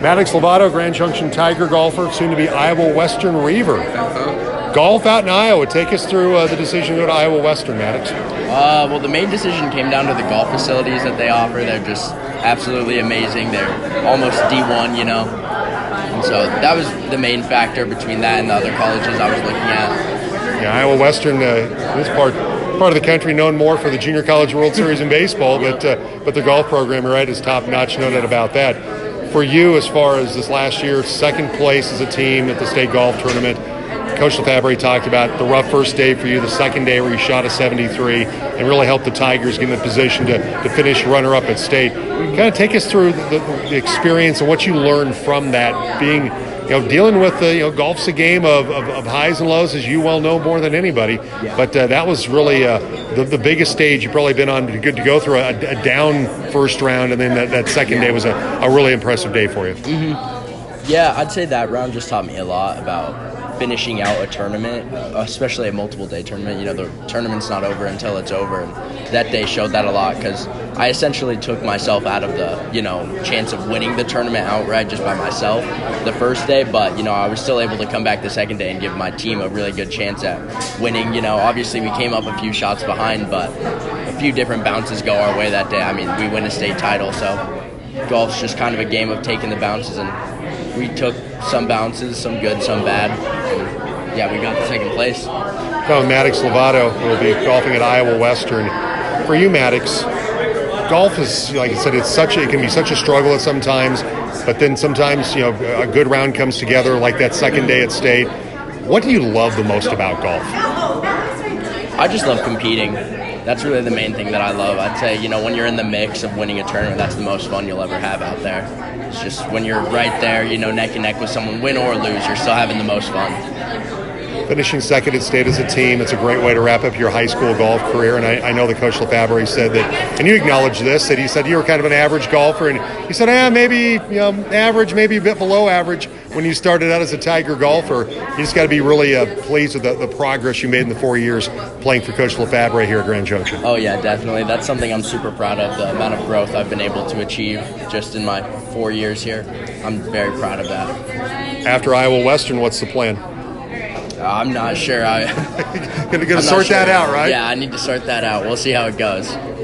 Maddox Lovato, Grand Junction Tiger golfer, soon to be Iowa Western Reaver. Golf out in Iowa. Take us through the decision to go to Iowa Western, Maddox. Well, the main decision came down to the golf facilities that they offer. They're just absolutely amazing. They're almost D1, you know. And so that was the main factor between that and the other colleges I was looking at. Yeah, Iowa Western, this part of the country known more for the Junior College World Series in baseball, but the golf program, you're right, is top notch. No doubt about that. For you, as far as this last year, second place as a team at the state golf tournament. Coach Lefebvre talked about the rough first day for you, the second day where you shot a 73 and really helped the Tigers get in the position to finish runner-up at state. Kind of take us through the experience and what you learned from that, being, dealing with golf's a game of highs and lows, as you well know more than anybody. Yeah. But that was really the biggest stage you've probably been on to go through a down first round, and then that second day was a really impressive day for you. Mm-hmm. Yeah, I'd say that round just taught me a lot about finishing out a tournament, especially a multiple-day tournament. The tournament's not over until it's over, and that day showed that a lot because I essentially took myself out of the, chance of winning the tournament outright just by myself the first day, but, I was still able to come back the second day and give my team a really good chance at winning. Obviously we came up a few shots behind, but a few different bounces go our way that day. I mean, we win a state title, so golf's just kind of a game of taking the bounces, and we took some bounces, some good, some bad. And yeah, we got the second place. Maddox Lovato will be golfing at Iowa Western. For you, Maddox, golf is, like I said, it can be such a struggle at sometimes, but then sometimes, a good round comes together like that second day at state. What do you love the most about golf? I just love competing. That's really the main thing that I love. I'd say, when you're in the mix of winning a tournament, that's the most fun you'll ever have out there. It's just when you're right there, neck and neck with someone, win or lose, you're still having the most fun. Finishing second at state as a team, it's a great way to wrap up your high school golf career. And I know that Coach Lefebvre said that, and you acknowledged this, that he said you were kind of an average golfer. And he said, maybe average, maybe a bit below average when you started out as a Tiger golfer. You just got to be really pleased with the progress you made in the 4 years playing for Coach Lefebvre here at Grand Junction. Oh, yeah, definitely. That's something I'm super proud of, the amount of growth I've been able to achieve just in my 4 years here. I'm very proud of that. After Iowa Western, what's the plan? I'm not sure. Gonna sort that out, right? Yeah, I need to sort that out. We'll see how it goes.